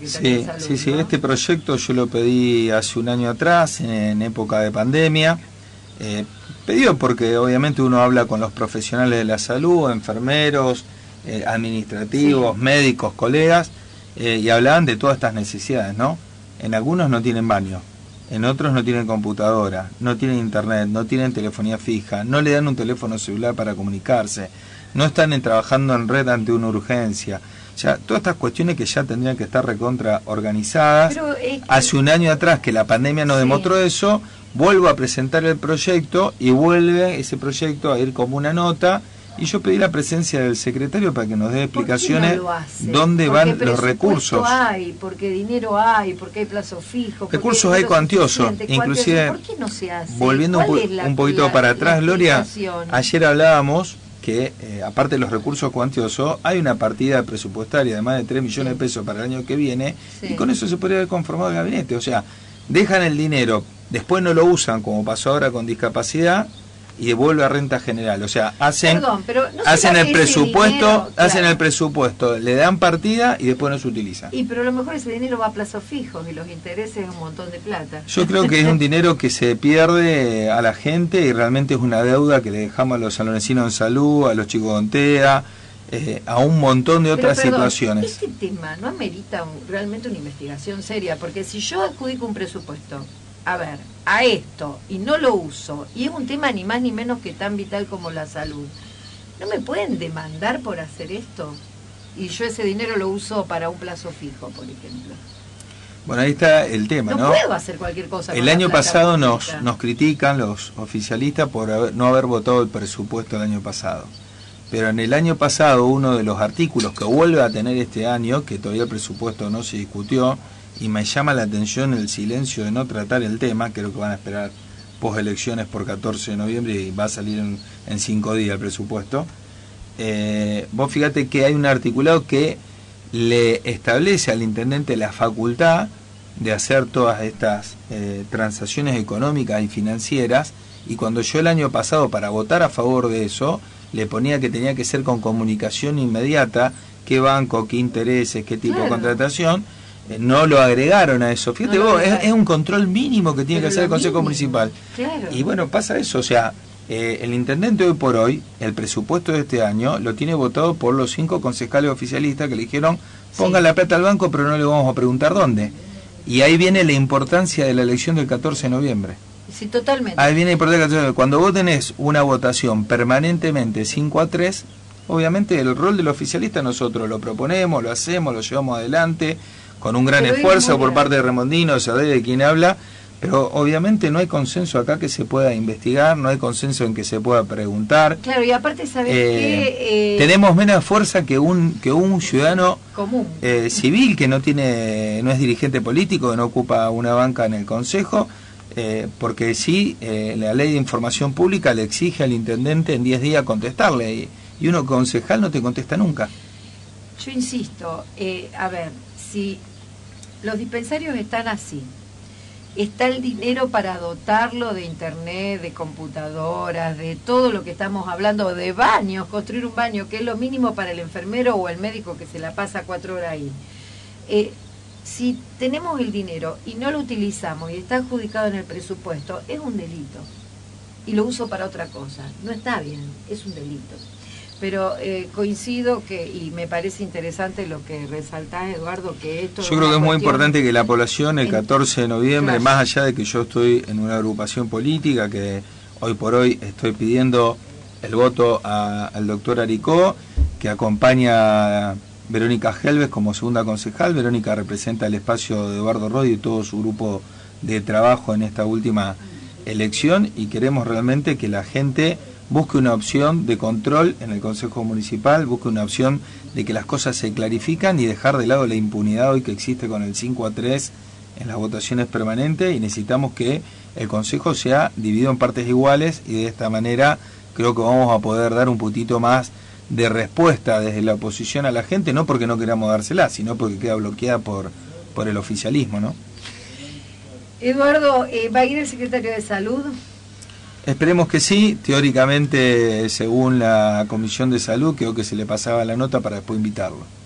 Secretaría de Salud. Sí, ¿no? Este proyecto yo lo pedí hace un año atrás, en época de pandemia. Pedido porque obviamente uno habla con los profesionales de la salud, enfermeros, administrativos, médicos, colegas, y hablaban de todas estas necesidades, ¿no? En algunos no tienen baño, en otros no tienen computadora, no tienen internet, no tienen telefonía fija, no le dan un teléfono celular para comunicarse, no están trabajando en red ante una urgencia. O sea, todas estas cuestiones que ya tendrían que estar recontra organizadas. Pero, hace un año atrás que la pandemia nos demostró eso, vuelvo a presentar el proyecto y vuelve ese proyecto a ir como una nota, y yo pedí la presencia del secretario para que nos dé explicaciones dónde van los recursos. Porque dinero hay, porque hay plazo fijo. Recursos hay cuantiosos, inclusive, ¿por qué no se hace? Volviendo un poquito para atrás, Gloria, ayer hablábamos que aparte de los recursos cuantiosos, hay una partida presupuestaria de más de 3 millones de pesos para el año que viene, y con eso se podría haber conformado el gabinete. O sea, dejan el dinero, después no lo usan, como pasó ahora con discapacidad, y devuelve a renta general. O sea, hacen el presupuesto, hacen el presupuesto, le dan partida y después no se utiliza. Pero a lo mejor ese dinero va a plazos fijos y los intereses es un montón de plata. Yo creo que es un dinero que se pierde a la gente, y realmente es una deuda que le dejamos a los salonesinos en salud, a los chicos de ONTEA, a un montón de otras situaciones. Este tema no amerita realmente una investigación seria, porque si yo adjudico un presupuesto a esto y no lo uso, y es un tema ni más ni menos que tan vital como la salud, ¿no me pueden demandar por hacer esto? Y yo ese dinero lo uso para un plazo fijo, por ejemplo. Bueno, ahí está el tema, ¿no? No puedo hacer cualquier cosa. El año pasado nos critican los oficialistas por no haber votado el presupuesto el año pasado. Pero en el año pasado, uno de los artículos que vuelve a tener este año, que todavía el presupuesto no se discutió, y me llama la atención el silencio de no tratar el tema, creo que van a esperar postelecciones por 14 de noviembre y va a salir en 5 días el presupuesto. Vos fíjate que hay un articulado que le establece al intendente la facultad de hacer todas estas transacciones económicas y financieras, y cuando yo el año pasado, para votar a favor de eso, le ponía que tenía que ser con comunicación inmediata, qué banco, qué intereses, qué tipo de contratación, no lo agregaron a eso. Fíjate vos, es un control mínimo que tiene que hacer el Consejo Municipal. Y bueno, pasa eso, o sea, el intendente hoy por hoy, el presupuesto de este año, lo tiene votado por los 5 concejales oficialistas que le dijeron, pongan la plata al banco, pero no le vamos a preguntar dónde. Y ahí viene la importancia de la elección del 14 de noviembre. Sí, totalmente. Ahí viene la importancia del 14 de noviembre. Cuando vos tenés una votación permanentemente 5-3, obviamente el rol del oficialista nosotros lo proponemos, lo hacemos, lo llevamos adelante, con un gran esfuerzo por parte de Remondino, de quien habla, pero obviamente no hay consenso acá que se pueda investigar, no hay consenso en que se pueda preguntar. Claro, y aparte, ¿sabés qué? Tenemos menos fuerza que un ciudadano común, civil, que no es dirigente político, que no ocupa una banca en el Consejo, porque sí, la ley de información pública le exige al intendente en 10 días contestarle, y uno concejal no te contesta nunca. Yo insisto, si los dispensarios están así, está el dinero para dotarlo de internet, de computadoras, de todo lo que estamos hablando, de baños, construir un baño, que es lo mínimo para el enfermero o el médico que se la pasa 4 horas ahí. Si tenemos el dinero y no lo utilizamos y está adjudicado en el presupuesto, es un delito. Y lo uso para otra cosa. No está bien, es un delito. Pero coincido y me parece interesante lo que resaltás, Eduardo, que esto... Yo creo que es muy importante que la población el 14 de noviembre, más allá de que yo estoy en una agrupación política, que hoy por hoy estoy pidiendo el voto al doctor Aricó, que acompaña a Verónica Helves como segunda concejal. Verónica representa el espacio de Eduardo Rodi y todo su grupo de trabajo en esta última elección, y queremos realmente que la gente busque una opción de control en el Consejo Municipal, busque una opción de que las cosas se clarifican y dejar de lado la impunidad hoy que existe con el 5-3 en las votaciones permanentes, y necesitamos que el Consejo sea dividido en partes iguales, y de esta manera creo que vamos a poder dar un poquito más de respuesta desde la oposición a la gente, no porque no queramos dársela, sino porque queda bloqueada por el oficialismo, ¿no? Eduardo, ¿va a ir el secretario de Salud? Esperemos que sí. Teóricamente, según la Comisión de Salud, creo que se le pasaba la nota para después invitarlo.